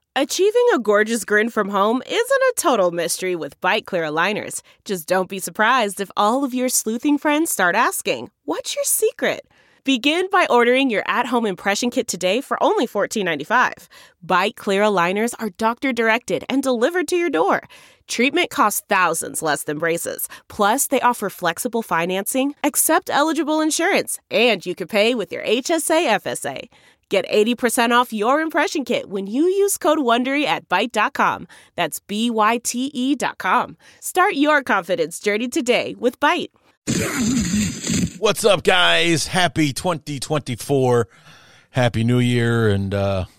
Achieving a gorgeous grin from home isn't a total mystery with Byte Clear aligners. Just don't be surprised if all of your sleuthing friends start asking, "What's your secret?" Begin by ordering your at-home impression kit today for only $14.95. Byte Clear aligners are doctor-directed and delivered to your door. Treatment costs thousands less than braces. Plus, they offer flexible financing, accept eligible insurance, and you can pay with your HSA FSA. Get 80% off your impression kit when you use code WONDERY at Byte.com. That's BYTE.com. Start your confidence journey today with Byte. What's up, guys? Happy 2024. Happy New Year. And,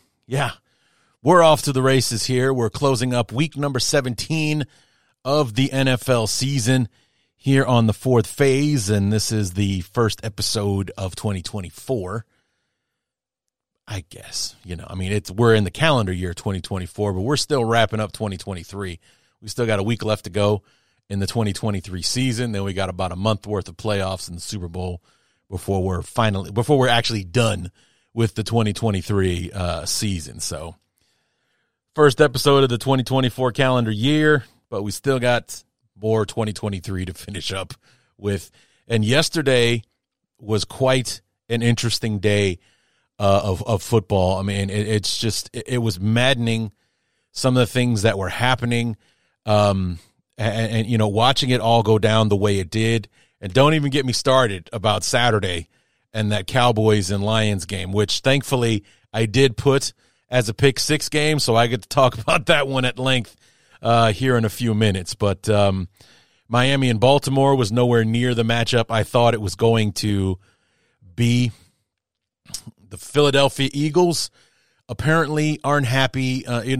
we're off to the races here. We're closing up week number 17 of the NFL season here on the fourth phase. And this is the first episode of 2024. I guess, we're in the calendar year 2024, but we're still wrapping up 2023. We still got a week left to go in the 2023 season. Then we got about a month worth of playoffs in the Super Bowl before we're actually done with the 2023 season. So first episode of the 2024 calendar year, but we still got more 2023 to finish up with. And yesterday was quite an interesting day of football. I mean, it was maddening, some of the things that were happening, and watching it all go down the way it did. And don't even get me started about Saturday and that Cowboys and Lions game, which thankfully I did put as a pick six game, so I get to talk about that one at length here in a few minutes. But Miami and Baltimore was nowhere near the matchup I thought it was going to be. The Philadelphia Eagles apparently aren't happy. They're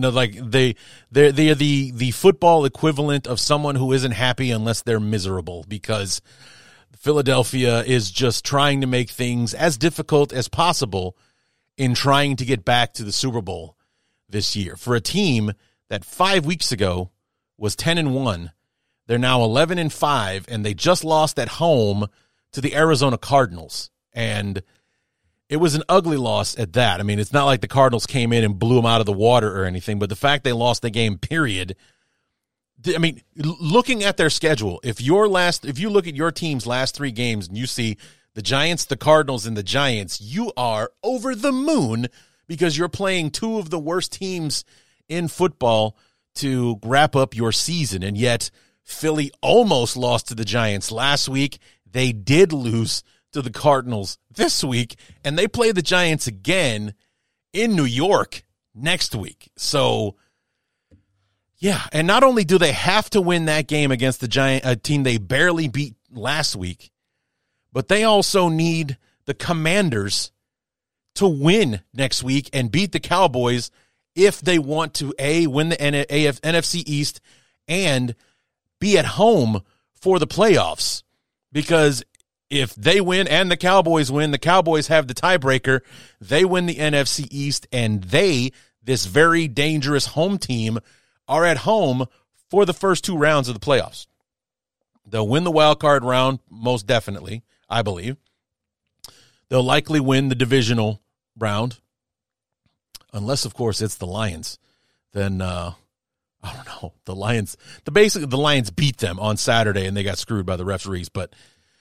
the football equivalent of someone who isn't happy unless they're miserable, because Philadelphia is just trying to make things as difficult as possible in trying to get back to the Super Bowl this year. For a team that 5 weeks ago was 10-1, they're now 11-5, and they just lost at home to the Arizona Cardinals. And it was an ugly loss at that. I mean, it's not like the Cardinals came in and blew them out of the water or anything, but the fact they lost the game, period. I mean, looking at their schedule, if you look at your team's last three games and you see the Giants, the Cardinals, and the Giants, you are over the moon because you're playing two of the worst teams in football to wrap up your season. And yet, Philly almost lost to the Giants last week. They did lose to the Cardinals this week, and they play the Giants again in New York next week. So, yeah, and not only do they have to win that game against the Giant, a team they barely beat last week, but they also need the Commanders to win next week and beat the Cowboys if they want to, win the NFC East and be at home for the playoffs. Because if they win and the Cowboys win, the Cowboys have the tiebreaker. They win the NFC East, and this very dangerous home team, are at home for the first two rounds of the playoffs. They'll win the wild card round, most definitely, I believe. They'll likely win the divisional round, unless, of course, it's the Lions. Then, I don't know. The Lions beat them on Saturday, and they got screwed by the referees, but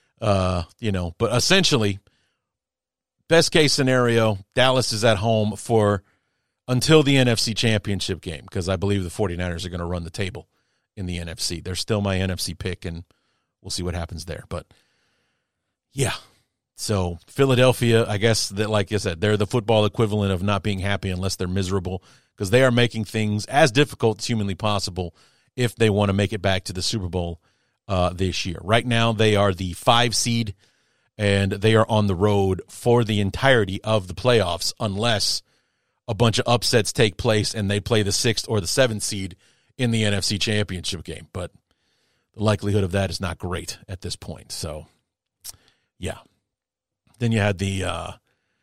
but essentially, best case scenario, Dallas is at home until the NFC Championship game, because I believe the 49ers are going to run the table in the NFC. They're still my NFC pick, and we'll see what happens there. But, yeah, so Philadelphia, I guess that, like I said, they're the football equivalent of not being happy unless they're miserable, because they are making things as difficult as humanly possible if they want to make it back to the Super Bowl this year. Right now, they are the 5 seed, and they are on the road for the entirety of the playoffs unless a bunch of upsets take place and they play the 6th or the 7th seed in the NFC Championship game. But the likelihood of that is not great at this point. So, yeah. Then you had the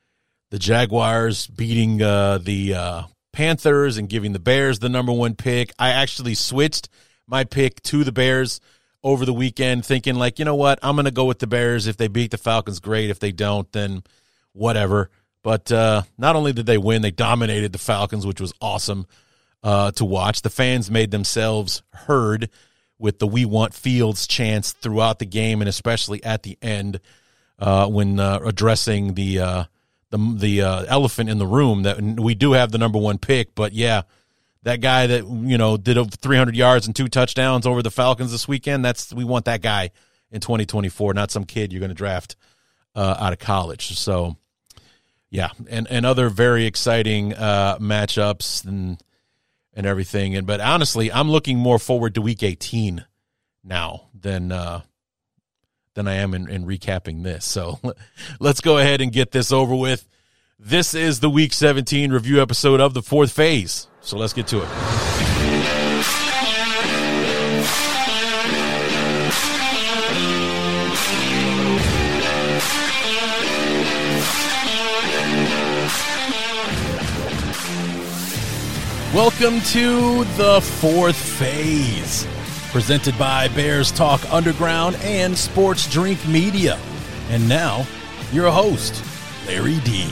Jaguars beating the Panthers and giving the Bears the number 1 pick. I actually switched my pick to the Bears over the weekend, thinking like, you know what, I'm going to go with the Bears. If they beat the Falcons, great. If they don't, then whatever. But not only did they win, they dominated the Falcons, which was awesome. to watch. The fans made themselves heard with the "We Want Fields" chants throughout the game, and especially at the end when addressing the elephant in the room that we do have the number one pick. But yeah, that guy that, did over 300 yards and 2 touchdowns over the Falcons this weekend, we want that guy in 2024, not some kid you're going to draft out of college. So yeah, and other very exciting matchups and everything. But honestly, I'm looking more forward to Week 18 now than I am in recapping this. So let's go ahead and get this over with. This is the Week 17 review episode of the fourth phase. So let's get to it. Welcome to the fourth phase, presented by Bears Talk Underground and Sports Drink Media. And now, your host, Larry D.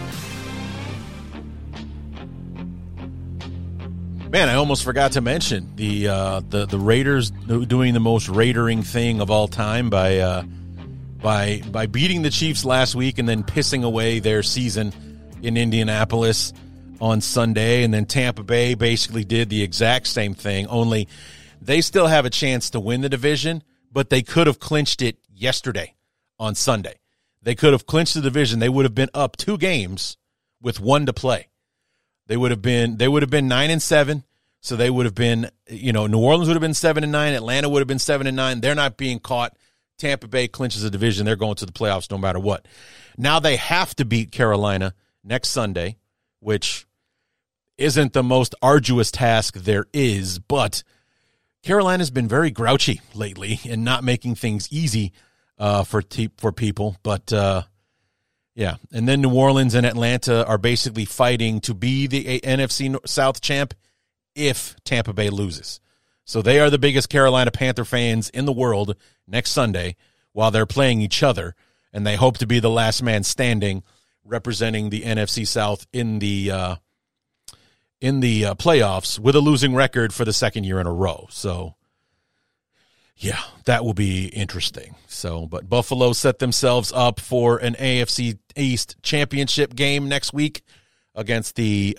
Man, I almost forgot to mention the Raiders doing the most Raidering thing of all time by beating the Chiefs last week and then pissing away their season in Indianapolis on Sunday. And then Tampa Bay basically did the exact same thing, only they still have a chance to win the division, but they could have clinched it yesterday on Sunday. They could have clinched the division. They would have been up 2 games with 1 to play. They would have been 9-7. So they would have been, New Orleans would have been 7-9. Atlanta would have been 7-9. They're not being caught. Tampa Bay clinches the division. They're going to the playoffs no matter what. Now they have to beat Carolina next Sunday, which isn't the most arduous task there is, but Carolina's been very grouchy lately and not making things easy for people. But yeah, and then New Orleans and Atlanta are basically fighting to be the NFC South champ if Tampa Bay loses. So they are the biggest Carolina Panther fans in the world next Sunday while they're playing each other, and they hope to be the last man standing representing the NFC South in the playoffs with a losing record for the second year in a row. So yeah, that will be interesting. So, but Buffalo set themselves up for an AFC East championship game next week against the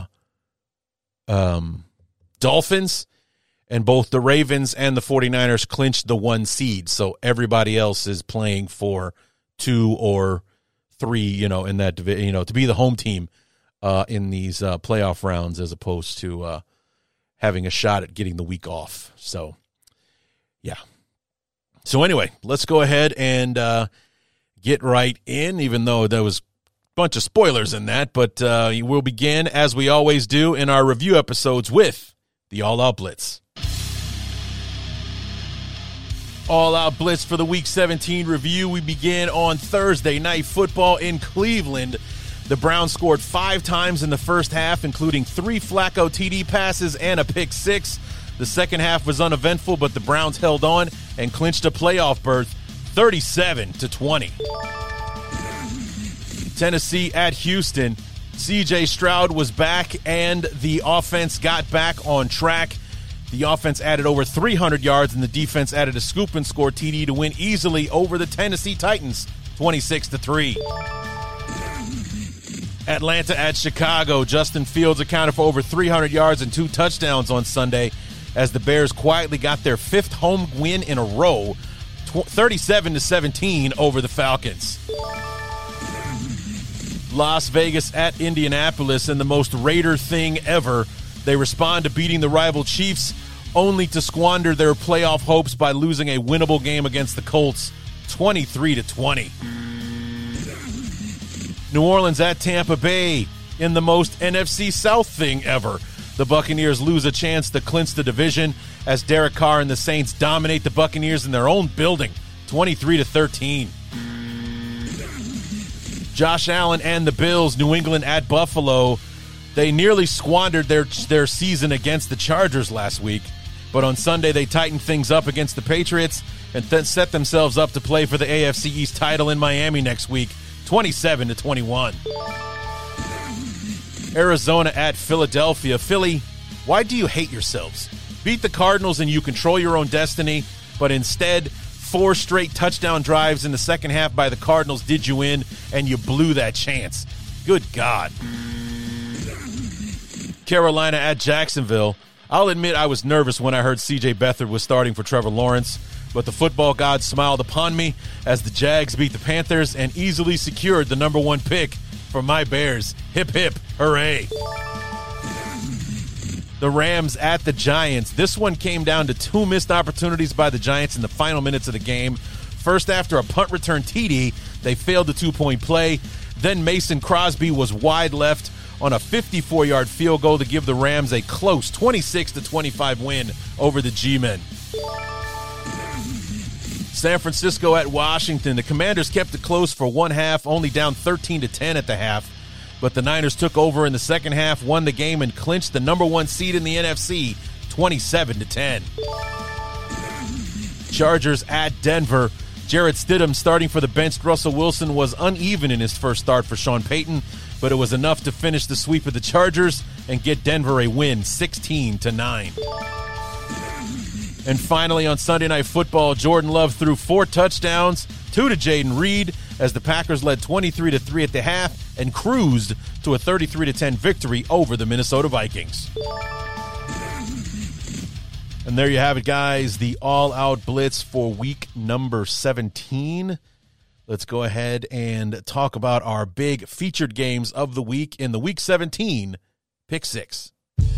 Dolphins, and both the Ravens and the 49ers clinched the 1 seed. So everybody else is playing for 2 or 3, in that division, to be the home team in these playoff rounds as opposed to having a shot at getting the week off. So yeah. So anyway, let's go ahead and get right in, even though there was a bunch of spoilers in that. But we'll begin, as we always do, in our review episodes with the All Out Blitz. All Out Blitz for the Week 17 review. We begin on Thursday Night Football in Cleveland. The Browns scored 5 times in the first half, including 3 Flacco TD passes and a pick 6. The second half was uneventful, but the Browns held on and clinched a playoff berth 37-20. Tennessee at Houston. C.J. Stroud was back, and the offense got back on track. The offense added over 300 yards, and the defense added a scoop and score TD to win easily over the Tennessee Titans, 26-3. Atlanta at Chicago. Justin Fields accounted for over 300 yards and 2 touchdowns on Sunday as the Bears quietly got their 5th home win in a row, 37-17 over the Falcons. Las Vegas at Indianapolis, in the most Raider thing ever. They respond to beating the rival Chiefs, only to squander their playoff hopes by losing a winnable game against the Colts, 23-20. New Orleans at Tampa Bay, in the most NFC South thing ever. The Buccaneers lose a chance to clinch the division as Derek Carr and the Saints dominate the Buccaneers in their own building, 23-13. Josh Allen and the Bills, New England at Buffalo. They nearly squandered their season against the Chargers last week, but on Sunday they tightened things up against the Patriots and then set themselves up to play for the AFC East title in Miami next week, 27-21. Arizona at Philadelphia. Philly Why do you hate yourselves? Beat the Cardinals and you control your own destiny, but instead, 4 straight touchdown drives in the second half by the Cardinals did you in, and you blew that chance. Good God. Carolina at Jacksonville. I'll admit I was nervous when I heard C.J. Beathard was starting for Trevor Lawrence, but the football god smiled upon me as the Jags beat the Panthers and easily secured the number 1 pick for my Bears. Hip, hip, hooray. The Rams at the Giants. This one came down to 2 missed opportunities by the Giants in the final minutes of the game. First, after a punt return TD, they failed the 2-point play. Then Mason Crosby was wide left on a 54-yard field goal to give the Rams a close 26-25 win over the G-Men. San Francisco at Washington. The Commanders kept it close for one half, only down 13-10 at the half. But the Niners took over in the second half, won the game, and clinched the number 1 seed in the NFC, 27-10. Chargers at Denver. Jarrett Stidham starting for the benched Russell Wilson was uneven in his first start for Sean Payton, but it was enough to finish the sweep of the Chargers and get Denver a win, 16-9. And finally on Sunday Night Football, Jordan Love threw 4 touchdowns, 2 to Jaden Reed, as the Packers led 23-3 at the half and cruised to a 33-10 victory over the Minnesota Vikings. And there you have it, guys, the all-out blitz for week number 17. Let's go ahead and talk about our big featured games of the week in the Week 17 Pick 6.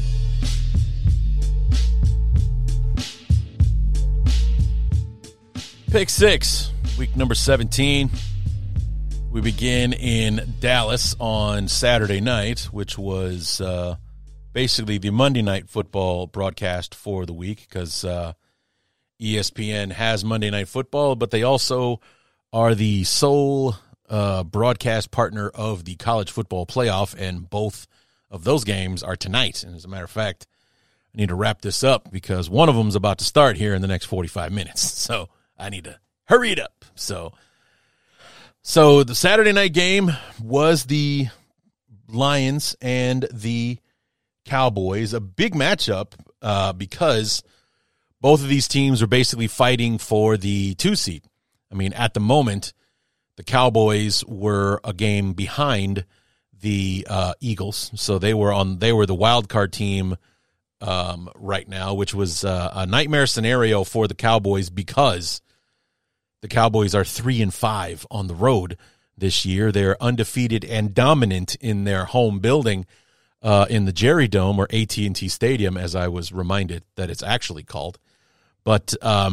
Pick 6, week number 17. We begin in Dallas on Saturday night, which was basically the Monday Night Football broadcast for the week because ESPN has Monday Night Football, but they also are the sole broadcast partner of the college football playoff, and both of those games are tonight. And as a matter of fact, I need to wrap this up because one of them is about to start here in the next 45 minutes. So I need to hurry it up. So the Saturday night game was the Lions and the Cowboys, a big matchup because both of these teams are basically fighting for the 2 seed. I mean, at the moment, the Cowboys were a game behind the Eagles, so they were the wild card team right now, which was a nightmare scenario for the Cowboys because the Cowboys are 3-5 on the road this year. They're undefeated and dominant in their home building in the Jerry Dome, or AT&T Stadium, as I was reminded that it's actually called. But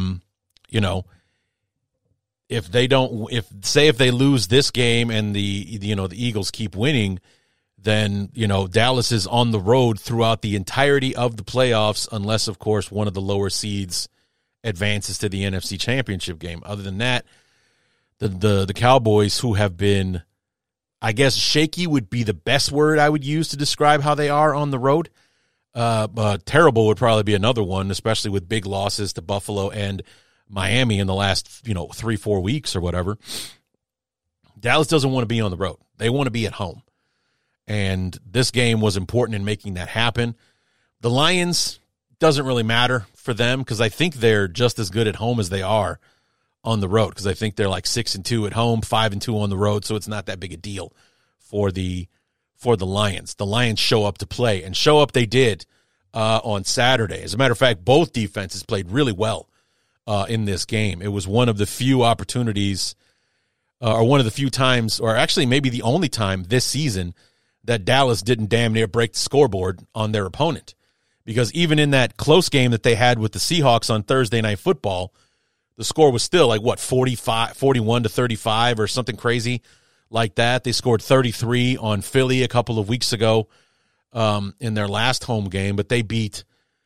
if they lose this game and the Eagles keep winning, then Dallas is on the road throughout the entirety of the playoffs, unless of course one of the lower seeds advances to the NFC Championship game. Other than that, the Cowboys, who have been, I guess, shaky would be the best word I would use to describe how they are on the road. But terrible would probably be another one, especially with big losses to Buffalo and Miami in the last 3-4 weeks or whatever. Dallas doesn't want to be on the road. They want to be at home. And this game was important in making that happen. The Lions, doesn't really matter for them because I think they're just as good at home as they are on the road, because I think they're like 6-2 at home, 5-2 on the road, so it's not that big a deal for the Lions. The Lions show up to play, and show up they did on Saturday. As a matter of fact, both defenses played really well in this game. It was one of the few opportunities, or one of the few times, or actually maybe the only time this season that Dallas didn't damn near break the scoreboard on their opponent. Because even in that close game that they had with the Seahawks on Thursday Night Football, the score was still like, 41-35 or something crazy like that. They scored 33 on Philly a couple of weeks ago in their last home game, but they beat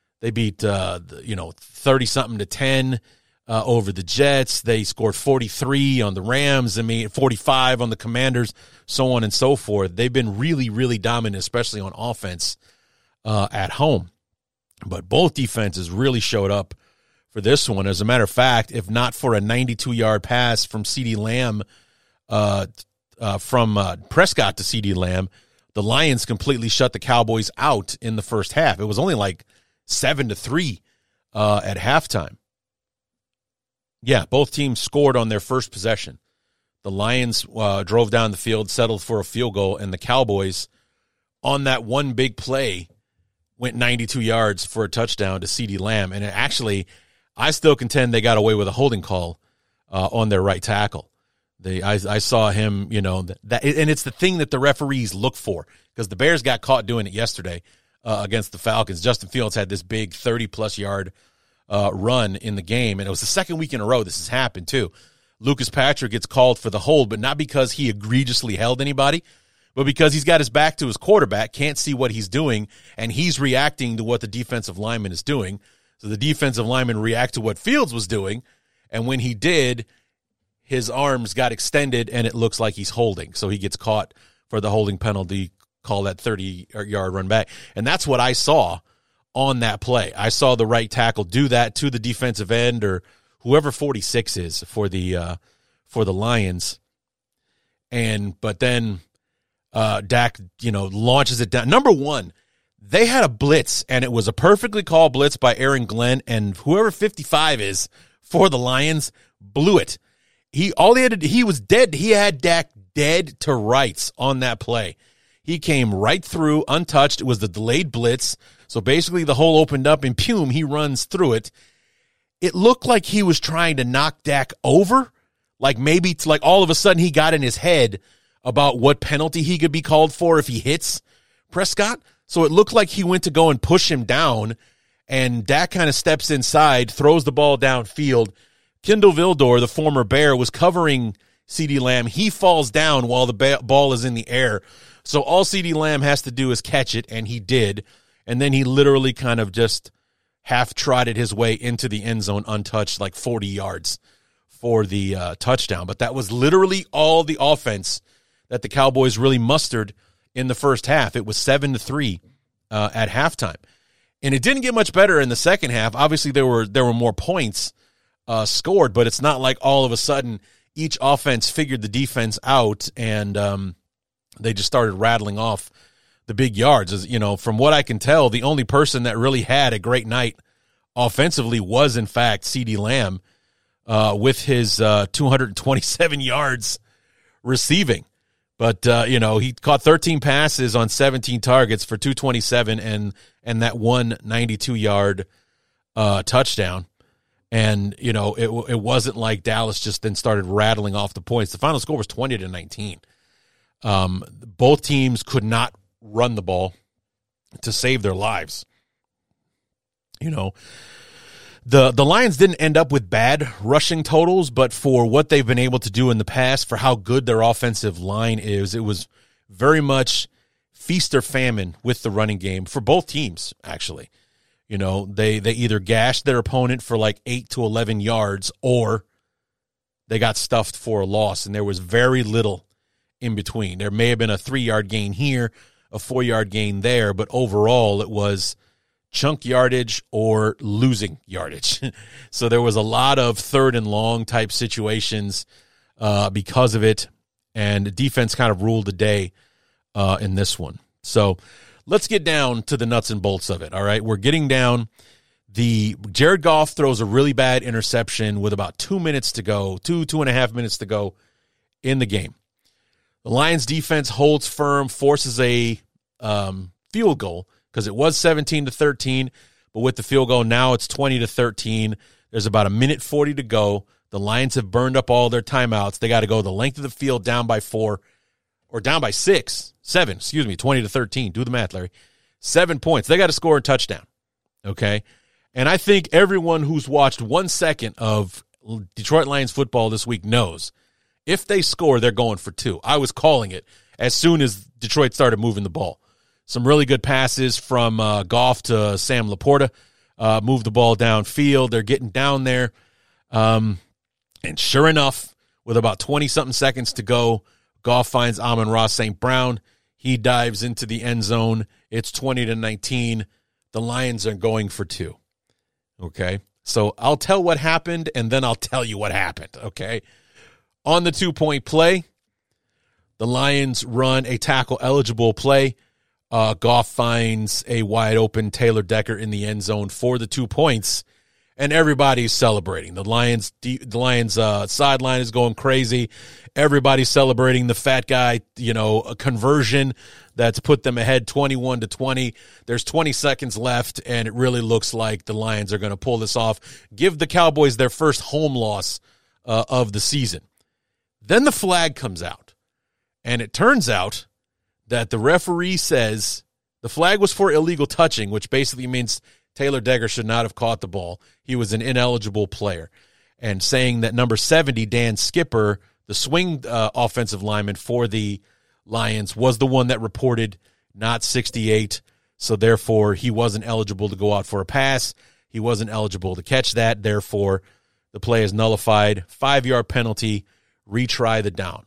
30-something to 10 over the Jets. They scored 43 on the Rams. 45 on the Commanders, so on and so forth. They've been really, really dominant, especially on offense at home. But both defenses really showed up for this one. As a matter of fact, if not for a 92-yard pass from CeeDee Lamb, from Prescott to CeeDee Lamb, the Lions completely shut the Cowboys out in the first half. It was only like 7-3 at halftime. Yeah, both teams scored on their first possession. The Lions drove down the field, settled for a field goal, and the Cowboys, on that one big play, went 92 yards for a touchdown to CeeDee Lamb. And actually, I still contend they got away with a holding call on their right tackle. I saw him, and it's the thing that the referees look for, because the Bears got caught doing it yesterday against the Falcons. Justin Fields had this big 30-plus yard run in the game, and it was the second week in a row this has happened too. Lucas Patrick gets called for the hold, but not because he egregiously held anybody, but because he's got his back to his quarterback, can't see what he's doing, and he's reacting to what the defensive lineman is doing. So the defensive lineman reacted to what Fields was doing, and when he did, his arms got extended, and it looks like he's holding. So he gets caught for the holding penalty, call that 30-yard run back. And that's what I saw on that play. I saw the right tackle do that to the defensive end, or whoever 46 is for the Lions. But then Dak, launches it down. Number one, they had a blitz, and it was a perfectly called blitz by Aaron Glenn, and whoever 55 is for the Lions blew it. He was dead. He had Dak dead to rights on that play. He came right through, untouched. It was the delayed blitz. So basically the hole opened up, and he runs through it. It looked like he was trying to knock Dak over. Like maybe all of a sudden he got in his head about what penalty he could be called for if he hits Prescott. So it looked like he went to go and push him down, and Dak kind of steps inside, throws the ball downfield. Kindle Vildor, the former Bear, was covering CeeDee Lamb. He falls down while the ball is in the air. So all CeeDee Lamb has to do is catch it, and he did. And then he literally kind of just half-trotted his way into the end zone untouched, like 40 yards for the touchdown. But that was literally all the offense that the Cowboys really mustered in the first half. It was 7-3 at halftime. And it didn't get much better in the second half. Obviously, there were more points scored, but it's not like all of a sudden each offense figured the defense out and they just started rattling off the big yards. From what I can tell, the only person that really had a great night offensively was, in fact, CeeDee Lamb with his 227 yards receiving. But, he caught 13 passes on 17 targets for 227 and that one 92-yard touchdown. And, it wasn't like Dallas just then started rattling off the points. The final score was 20-19. Both teams could not run the ball to save their lives. The Lions didn't end up with bad rushing totals, but for what they've been able to do in the past, for how good their offensive line is, it was very much feast or famine with the running game for both teams, actually. They either gashed their opponent for like 8 to 11 yards or they got stuffed for a loss, and there was very little in between. There may have been a 3-yard gain here, a 4-yard gain there, but overall it was chunk yardage or losing yardage. So there was a lot of third and long type situations because of it, and the defense kind of ruled the day in this one. So let's get down to the nuts and bolts of it, all right? We're getting down. Jared Goff throws a really bad interception with about 2 minutes to go, 2.5 minutes to go in the game. The Lions defense holds firm, forces a field goal because it was 17-13, but with the field goal now it's 20-13. There's about 1:40 to go. The Lions have burned up all their timeouts. They got to go the length of the field down by 7, 20-13. Do the math, Larry. 7 points. They got to score a touchdown, okay? And I think everyone who's watched 1 second of Detroit Lions football this week knows if they score, they're going for 2. I was calling it as soon as Detroit started moving the ball. Some really good passes from Goff to Sam Laporta. Move the ball downfield. They're getting down there. And sure enough, with about 20-something seconds to go, Goff finds Amon-Ra St. Brown. He dives into the end zone. It's 20-19. The Lions are going for 2. Okay? So I'll tell what happened, and then I'll tell you what happened, okay? On the 2-point play, The Lions run a tackle-eligible play. Goff finds a wide-open Taylor Decker in the end zone for the 2 points, and everybody's celebrating. The Lions sideline is going crazy. Everybody's celebrating the fat guy, a conversion that's put them ahead 21-20. There's 20 seconds left, and it really looks like the Lions are going to pull this off, give the Cowboys their first home loss of the season. Then the flag comes out, and it turns out that the referee says the flag was for illegal touching, which basically means Taylor Decker should not have caught the ball. He was an ineligible player. And saying that number 70, Dan Skipper, the swing offensive lineman for the Lions, was the one that reported, not 68. So therefore, he wasn't eligible to go out for a pass. He wasn't eligible to catch that. Therefore, the play is nullified. 5-yard penalty. Retry the down.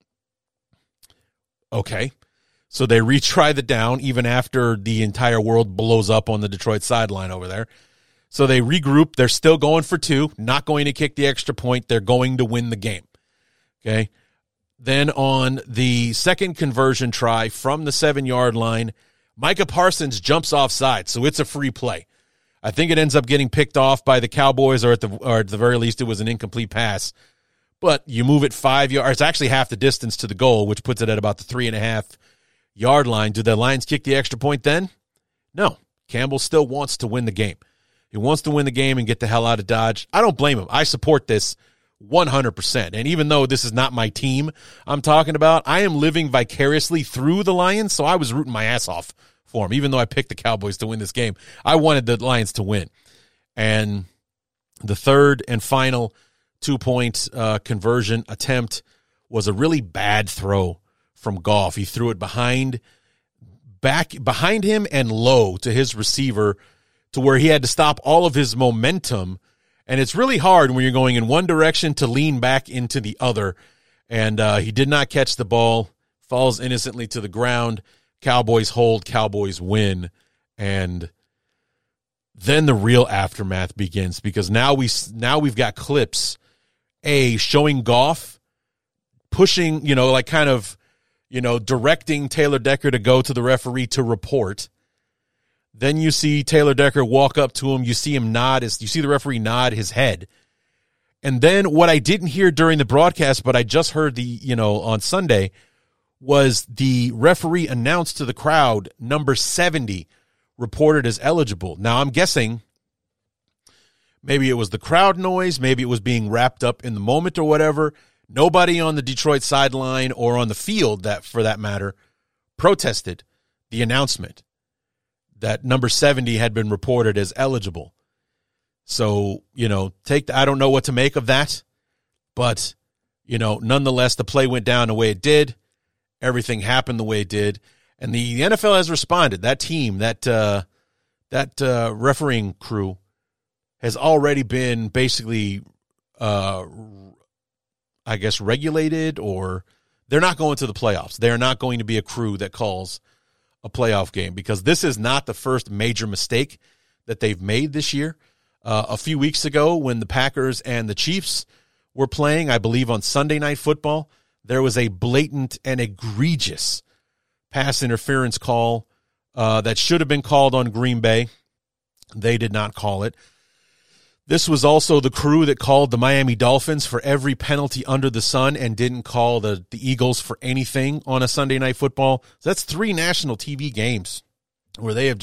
Okay. So they retry the down even after the entire world blows up on the Detroit sideline over there. So they regroup. They're still going for 2, not going to kick the extra point. They're going to win the game. Okay. Then on the second conversion try from the 7-yard line, Micah Parsons jumps offside, so it's a free play. I think it ends up getting picked off by the Cowboys, or at the very least, it was an incomplete pass. But you move it 5 yards. It's actually half the distance to the goal, which puts it at about the 3.5-yard line. Do the Lions kick the extra point then? No. Campbell still wants to win the game. He wants to win the game and get the hell out of Dodge. I don't blame him. I support this 100%. And even though this is not my team I'm talking about, I am living vicariously through the Lions, so I was rooting my ass off for them. Even though I picked the Cowboys to win this game, I wanted the Lions to win. And the third and final 2-point conversion attempt was a really bad throw from Goff. He threw it behind him and low to his receiver, to where he had to stop all of his momentum. And it's really hard when you're going in one direction to lean back into the other. And he did not catch the ball, falls innocently to the ground. Cowboys hold, Cowboys win. And then the real aftermath begins, because now we've got clips, showing Goff pushing, directing Taylor Decker to go to the referee to report. Then you see Taylor Decker walk up to him. You see him you see the referee nod his head. And then what I didn't hear during the broadcast, but I just heard on Sunday, was the referee announced to the crowd number 70 reported as eligible. Now I'm guessing maybe it was the crowd noise, maybe it was being wrapped up in the moment or whatever. Nobody on the Detroit sideline or on the field, that for that matter, protested the announcement that number 70 had been reported as eligible. So, I don't know what to make of that, but, nonetheless, the play went down the way it did. Everything happened the way it did. And the NFL has responded. That team, that refereeing crew has already been basically, regulated, or they're not going to the playoffs. They're not going to be a crew that calls a playoff game, because this is not the first major mistake that they've made this year. A few weeks ago, when the Packers and the Chiefs were playing, I believe on Sunday Night Football, there was a blatant and egregious pass interference call that should have been called on Green Bay. They did not call it. This was also the crew that called the Miami Dolphins for every penalty under the sun and didn't call the Eagles for anything on a Sunday Night Football. So that's 3 national TV games where they've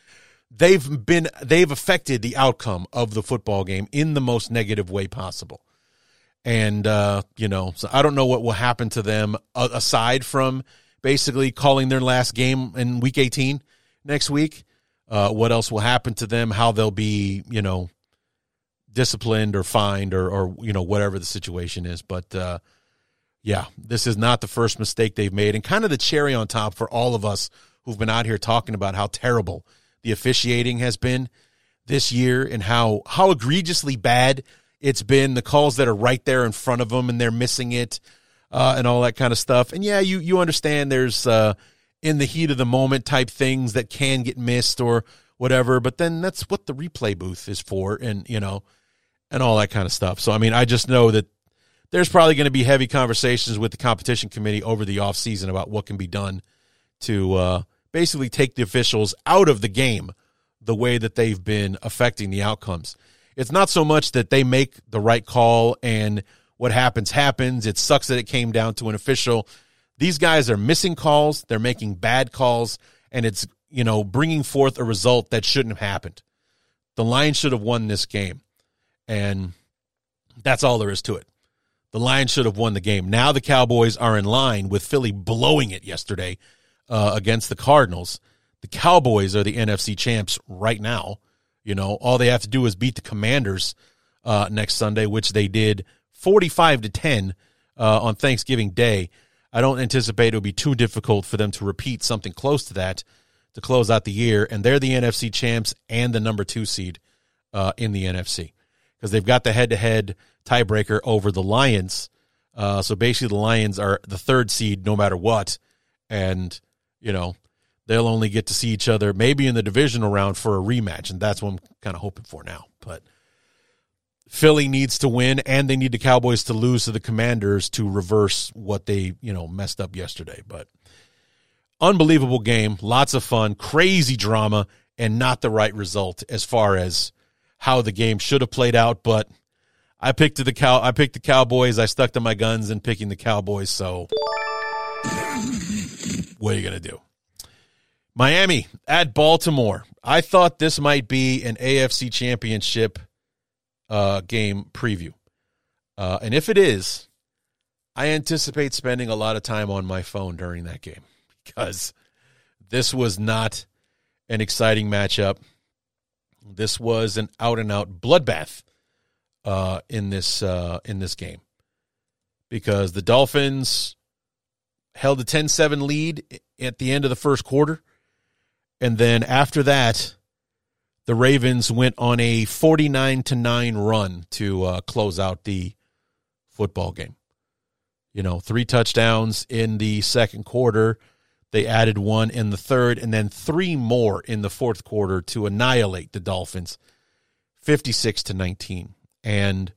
affected the outcome of the football game in the most negative way possible. And, so I don't know what will happen to them aside from basically calling their last game in week 18 next week. What else will happen to them, how they'll be, disciplined or fined or whatever the situation is. But this is not the first mistake they've made, and kind of the cherry on top for all of us who've been out here talking about how terrible the officiating has been this year and how egregiously bad it's been, the calls that are right there in front of them and they're missing it and all that kind of stuff. And you understand there's in the heat of the moment type things that can get missed or whatever, but then that's what the replay booth is for, and and all that kind of stuff. So, I just know that there's probably going to be heavy conversations with the competition committee over the offseason about what can be done to basically take the officials out of the game the way that they've been affecting the outcomes. It's not so much that they make the right call and what happens happens. It sucks that it came down to an official. These guys are missing calls. They're making bad calls, and it's, bringing forth a result that shouldn't have happened. The Lions should have won this game, and that's all there is to it. The Lions should have won the game. Now the Cowboys are in line with Philly blowing it yesterday against the Cardinals. The Cowboys are the NFC champs right now. All they have to do is beat the Commanders next Sunday, which they did 45-10 on Thanksgiving Day. I don't anticipate it will be too difficult for them to repeat something close to that to close out the year. And they're the NFC champs and the number 2 seed in the NFC because they've got the head-to-head tiebreaker over the Lions. So basically the Lions are the 3rd seed no matter what. And, they'll only get to see each other maybe in the divisional round for a rematch. And that's what I'm kind of hoping for now. But Philly needs to win, and they need the Cowboys to lose to the Commanders to reverse what they, messed up yesterday. But unbelievable game, lots of fun, crazy drama, and not the right result as far as how the game should have played out. But I picked the Cowboys. I stuck to my guns in picking the Cowboys. So what are you going to do? Miami at Baltimore. I thought this might be an AFC Championship game preview. And if it is, I anticipate spending a lot of time on my phone during that game because this was not an exciting matchup. This was an out-and-out bloodbath in this game because the Dolphins held a 10-7 lead at the end of the first quarter. And then after that, the Ravens went on a 49-9 run to close out the football game. 3 touchdowns in the second quarter. They added 1 in the third and then 3 more in the fourth quarter to annihilate the Dolphins, 56-19. And,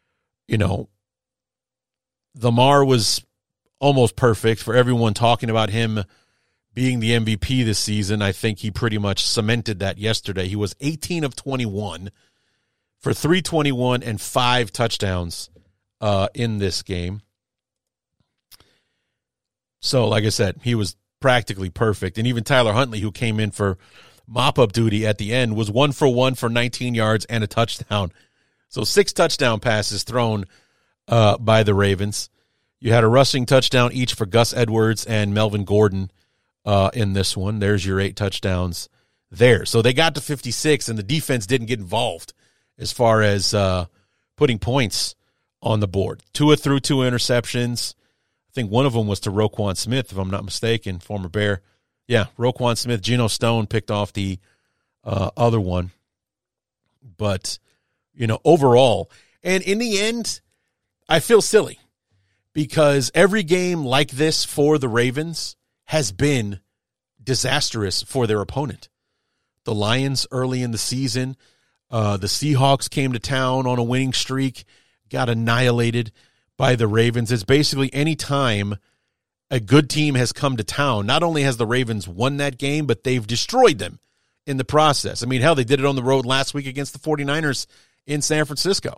Lamar was almost perfect for everyone talking about him being the MVP this season. I think he pretty much cemented that yesterday. He was 18 of 21 for 321 and 5 touchdowns in this game. So, like I said, he was practically perfect. And even Tyler Huntley, who came in for mop-up duty at the end, was 1 for 1 for 19 yards and a touchdown. So 6 touchdown passes thrown by the Ravens. You had a rushing touchdown each for Gus Edwards and Melvin Gordon in this one. There's your 8 touchdowns there. So they got to 56, and the defense didn't get involved as far as putting points on the board. Tua threw 2 interceptions. I think one of them was to Roquan Smith, if I'm not mistaken, former Bear. Yeah, Roquan Smith. Geno Stone picked off the other one. But, overall, and in the end, I feel silly because every game like this for the Ravens has been disastrous for their opponent. The Lions early in the season, the Seahawks came to town on a winning streak, got annihilated by the Ravens. It's basically any time a good team has come to town, not only has the Ravens won that game, but they've destroyed them in the process. I mean, hell, they did it on the road last week against the 49ers in San Francisco.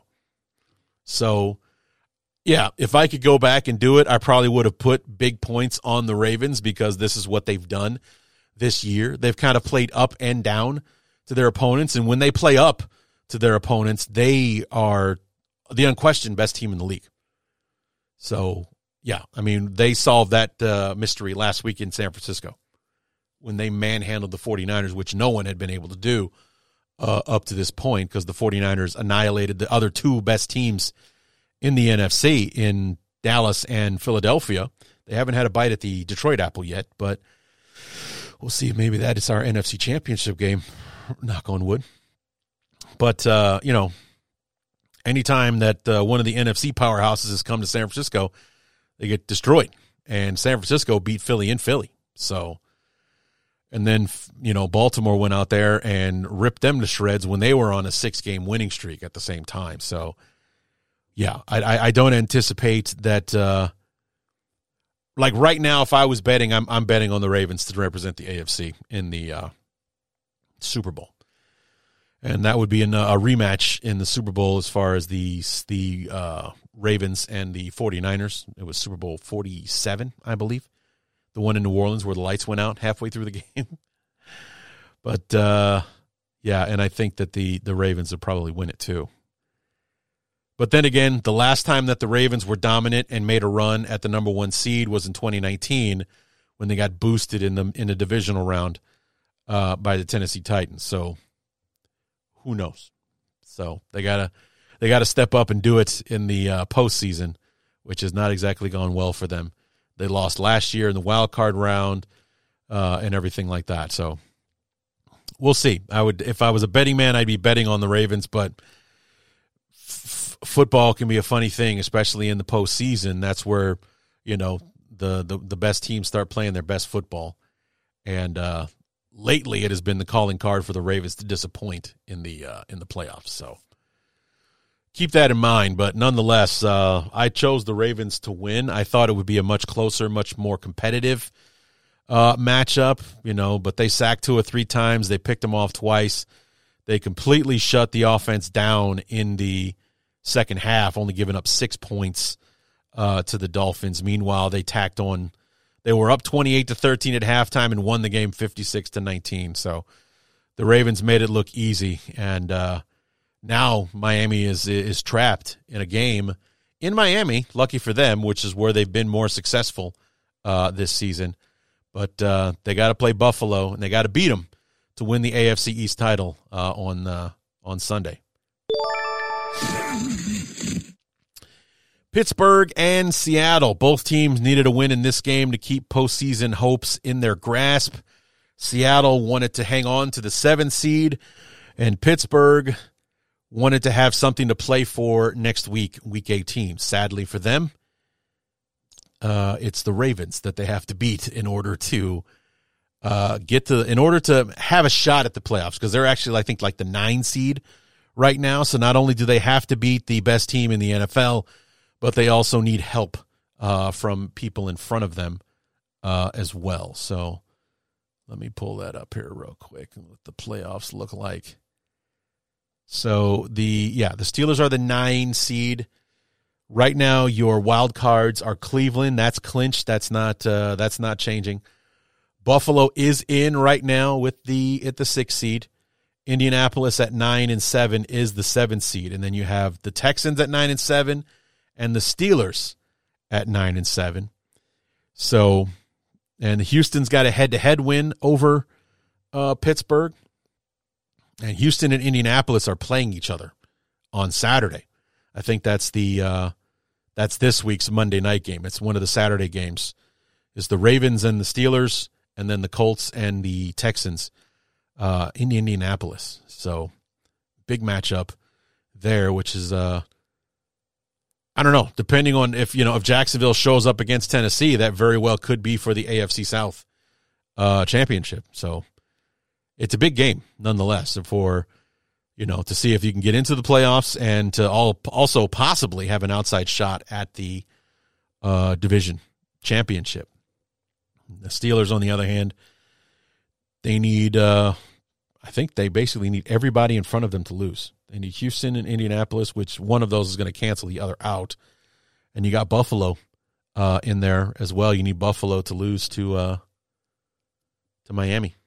So, yeah, if I could go back and do it, I probably would have put big points on the Ravens because this is what they've done this year. They've kind of played up and down to their opponents, and when they play up to their opponents, they are the unquestioned best team in the league. So, yeah, I mean, they solved that mystery last week in San Francisco when they manhandled the 49ers, which no one had been able to do up to this point because the 49ers annihilated the other 2 best teams in the NFC in Dallas and Philadelphia. They haven't had a bite at the Detroit apple yet, but we'll see. Maybe that is our NFC Championship game, knock on wood. But, anytime that one of the NFC powerhouses has come to San Francisco, they get destroyed. And San Francisco beat Philly in Philly. So, and then, Baltimore went out there and ripped them to shreds when they were on a 6-game winning streak at the same time. So, yeah, I don't anticipate that. Like right now, if I was betting, I'm betting on the Ravens to represent the AFC in the Super Bowl. And that would be a rematch in the Super Bowl as far as the Ravens and the 49ers. It was Super Bowl 47, I believe. The one in New Orleans where the lights went out halfway through the game. But, yeah, and I think that the Ravens would probably win it too. But then again, the last time that the Ravens were dominant and made a run at the number 1 seed was in 2019 when they got boosted in the divisional round by the Tennessee Titans. So who knows? So they gotta step up and do it in the postseason, which has not exactly gone well for them. They lost last year in the wild card round and everything like that. So we'll see. If I was a betting man, I'd be betting on the Ravens, but football can be a funny thing, especially in the postseason. That's where, the best teams start playing their best football. And lately it has been the calling card for the Ravens to disappoint in the playoffs. So keep that in mind. But nonetheless, I chose the Ravens to win. I thought it would be a much closer, much more competitive matchup, but they sacked Tua 3 times. They picked him off twice. They completely shut the offense down in the second half, only giving up 6 points to the Dolphins. Meanwhile, they tacked on. They were up 28-13 at halftime and won the game 56-19. So the Ravens made it look easy, and now Miami is trapped in a game in Miami. Lucky for them, which is where they've been more successful this season. But they got to play Buffalo, and they got to beat them to win the AFC East title on Sunday. Pittsburgh and Seattle, both teams needed a win in this game to keep postseason hopes in their grasp. Seattle wanted to hang on to the 7th seed, and Pittsburgh wanted to have something to play for next week, Week 18. Sadly for them, it's the Ravens that they have to beat in order to have a shot at the playoffs, because they're actually, I think, like the 9 seed right now. So not only do they have to beat the best team in the NFL, but they also need help from people in front of them as well. So let me pull that up here real quick and what the playoffs look like. So the Steelers are the 9 seed. Right now, your wild cards are Cleveland. That's clinched. That's not changing. Buffalo is in right now at the 6th seed. Indianapolis at 9 and 7 is the 7th seed. And then you have the Texans at 9 and 7 and the Steelers at 9 and 7. So, and Houston's got a head-to-head win over Pittsburgh. And Houston and Indianapolis are playing each other on Saturday. I think that's that's this week's Monday night game. It's one of the Saturday games. It's the Ravens and the Steelers, and then the Colts and the Texans in Indianapolis. So big matchup there, which is I don't know, depending on if Jacksonville shows up against Tennessee, that very well could be for the AFC South championship. So it's a big game nonetheless for to see if you can get into the playoffs and to also possibly have an outside shot at the division championship. The Steelers, on the other hand, they need I think they basically need everybody in front of them to lose. They need Houston and Indianapolis, which one of those is going to cancel the other out. And you got Buffalo in there as well. You need Buffalo to lose to Miami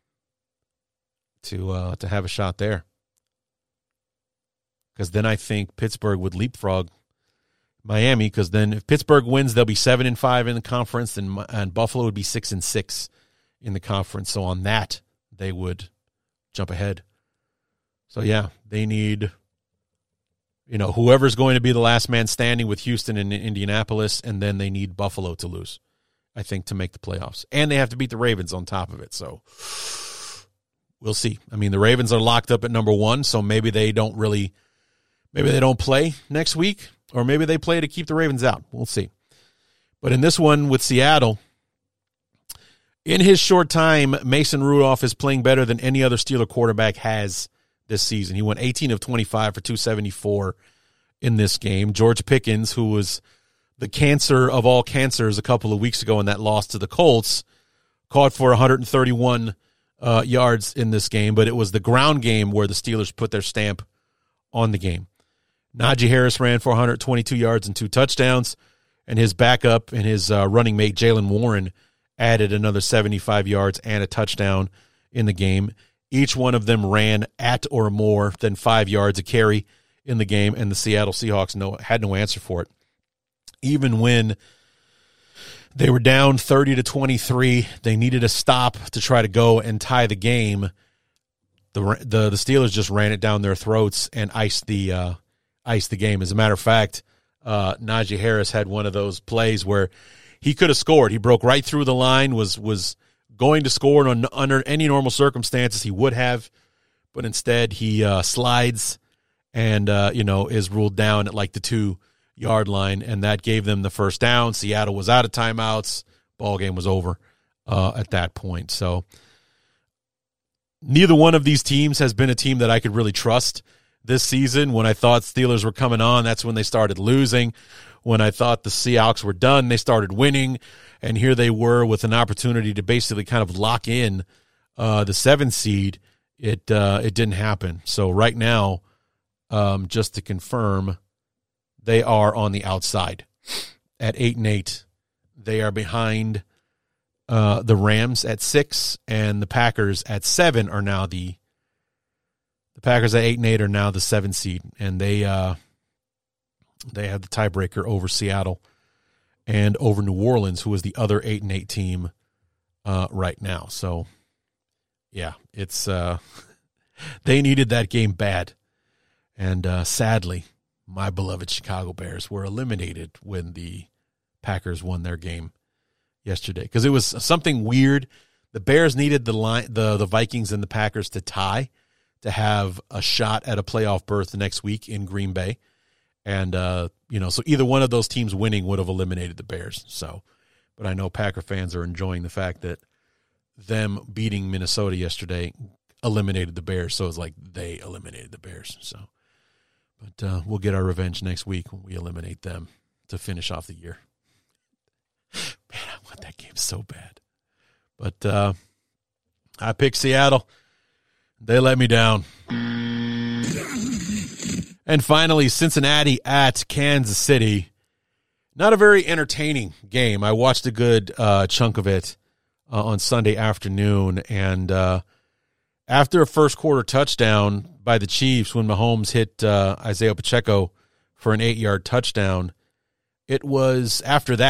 to have a shot there. Because then I think Pittsburgh would leapfrog Miami, because then if Pittsburgh wins, they'll be 7-5 in the conference, and Buffalo would be 6-6 in the conference. So on that, they would jump ahead. So yeah, they need whoever's going to be the last man standing with Houston and Indianapolis, and then they need Buffalo to lose, I think, to make the playoffs. And they have to beat the Ravens on top of it. So we'll see. I mean, the Ravens are locked up at number 1, so maybe they don't play next week, or maybe they play to keep the Ravens out. We'll see. But in this one with Seattle, in his short time, Mason Rudolph is playing better than any other Steeler quarterback has this season. He went 18 of 25 for 274 in this game. George Pickens, who was the cancer of all cancers a couple of weeks ago in that loss to the Colts, caught for 131 yards in this game, but it was the ground game where the Steelers put their stamp on the game. Najee Harris ran for 122 yards and 2 touchdowns, and his backup and his running mate Jaylen Warren added another 75 yards and a touchdown in the game. Each one of them ran at or more than 5 yards a carry in the game, and the Seattle Seahawks had no answer for it. Even when they were down 30-23, they needed a stop to try to go and tie the game. The Steelers just ran it down their throats and iced the game. As a matter of fact, Najee Harris had one of those plays where he could have scored. He broke right through the line, was going to score, and under any normal circumstances he would have, but instead he slides and is ruled down at like the 2-yard line, and that gave them the first down. Seattle was out of timeouts. Ball game was over at that point. So neither one of these teams has been a team that I could really trust this season. When I thought Steelers were coming on, that's when they started losing. When I thought the Seahawks were done, they started winning. And here they were with an opportunity to basically kind of lock in the 7th seed. It didn't happen. So right now, just to confirm, they are on the outside at 8-8. They are behind the Rams at 6, and the Packers at 7 are now the Packers at 8-8 are now the 7th seed, and they have the tiebreaker over Seattle and over New Orleans, who is the other 8-8 team right now. So, yeah, it's they needed that game bad, and sadly, my beloved Chicago Bears were eliminated when the Packers won their game yesterday, because it was something weird. The Bears needed the Vikings and the Packers to tie to have a shot at a playoff berth next week in Green Bay. And, so either one of those teams winning would have eliminated the Bears. So, but I know Packer fans are enjoying the fact that them beating Minnesota yesterday eliminated the Bears. So it's like they eliminated the Bears. So, but we'll get our revenge next week when we eliminate them to finish off the year. Man, I want that game so bad. But I picked Seattle. They let me down. And finally, Cincinnati at Kansas City. Not a very entertaining game. I watched a good chunk of it on Sunday afternoon. And after a first-quarter touchdown by the Chiefs when Mahomes hit Isaiah Pacheco for an 8-yard touchdown, it was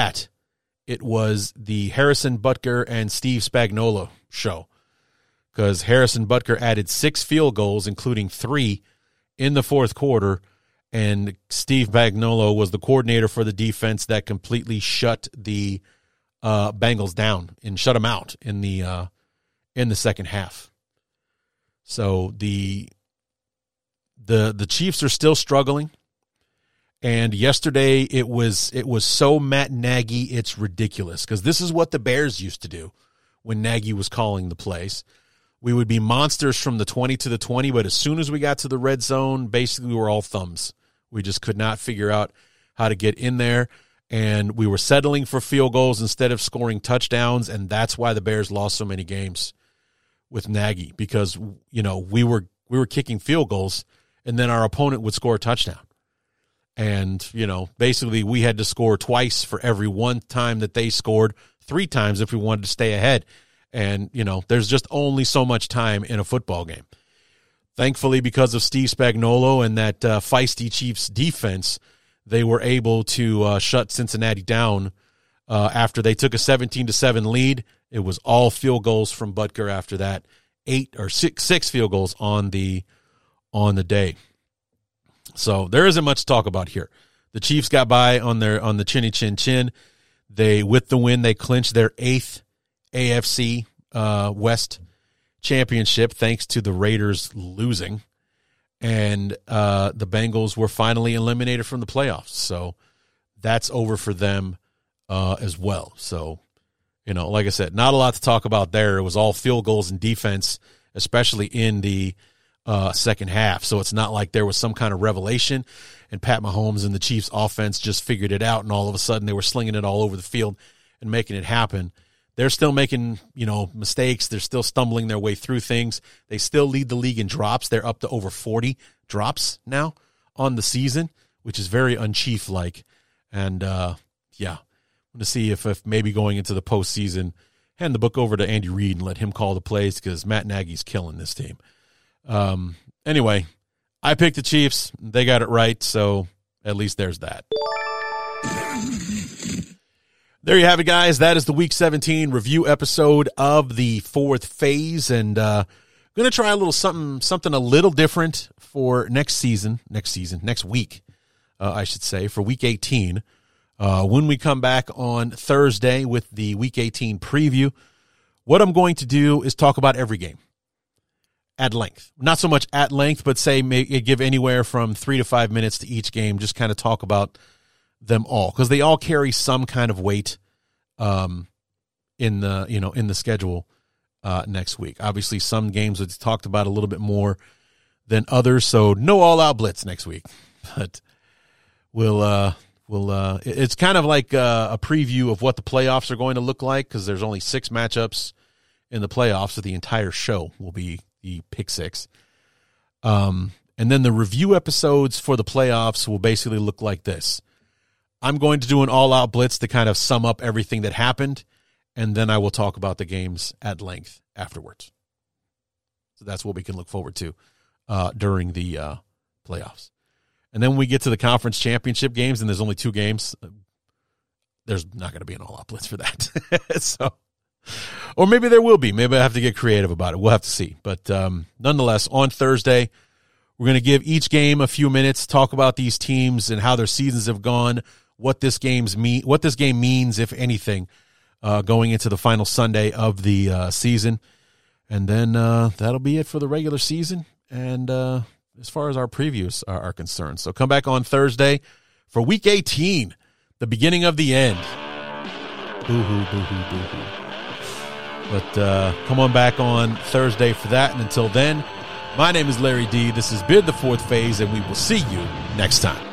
the Harrison Butker and Steve Spagnuolo show, because Harrison Butker added 6 field goals, including 3 in the fourth quarter, and Steve Spagnuolo was the coordinator for the defense that completely shut the Bengals down and shut them out in the second half. So the Chiefs are still struggling, and yesterday it was so Matt Nagy, it's ridiculous, because this is what the Bears used to do when Nagy was calling the plays. We would be monsters from the 20 to the 20, but as soon as we got to the red zone, basically we were all thumbs. We just could not figure out how to get in there, and we were settling for field goals instead of scoring touchdowns, and that's why the Bears lost so many games with Nagy, because we were kicking field goals, and then our opponent would score a touchdown. And, basically we had to score twice for every one time that they scored, 3 times if we wanted to stay ahead. And, there's just only so much time in a football game. Thankfully, because of Steve Spagnuolo and that feisty Chiefs defense, they were able to shut Cincinnati down after they took a 17-7 lead. It was all field goals from Butker after that, 6 field goals on the day. So there isn't much to talk about here. The Chiefs got by on the chinny chin chin. With the win, they clinched their 8th AFC West championship, thanks to the Raiders losing, and the Bengals were finally eliminated from the playoffs. So that's over for them as well. So, like I said, not a lot to talk about there. It was all field goals and defense, especially in the second half. So it's not like there was some kind of revelation and Pat Mahomes and the Chiefs offense just figured it out and all of a sudden they were slinging it all over the field and making it happen. They're still making, mistakes. They're still stumbling their way through things. They still lead the league in drops. They're up to over 40 drops now on the season, which is very un-Chief-like. And, I'm going to see if maybe going into the postseason, hand the book over to Andy Reid and let him call the plays because Matt Nagy's killing this team. Anyway, I picked the Chiefs. They got it right, so at least there's that. There you have it, guys. That is the Week 17 review episode of the fourth phase, and going to try a little something a little different for next week, I should say, for Week 18. When we come back on Thursday with the Week 18 preview, what I'm going to do is talk about every game at length. Not so much at length, but give anywhere from 3 to 5 minutes to each game, just kind of talk about them all because they all carry some kind of weight in the schedule next week. Obviously, some games it's talked about a little bit more than others, so no all-out blitz next week. But it's kind of like a preview of what the playoffs are going to look like because there's only 6 matchups in the playoffs, so the entire show will be the pick 6. And then the review episodes for the playoffs will basically look like this. I'm going to do an all-out blitz to kind of sum up everything that happened, and then I will talk about the games at length afterwards. So that's what we can look forward to during the playoffs. And then when we get to the conference championship games, and there's only 2 games, there's not going to be an all-out blitz for that. Or maybe there will be. Maybe I have to get creative about it. We'll have to see. But nonetheless, on Thursday, we're going to give each game a few minutes, talk about these teams and how their seasons have gone, what this game means, if anything, going into the final Sunday of the season. And then that'll be it for the regular season and as far as our previews are concerned. So come back on Thursday for Week 18, the beginning of the end. Boo-hoo, boo-hoo, boo-hoo. But come on back on Thursday for that. And until then, my name is Larry D. This has been The Fourth Phase, and we will see you next time.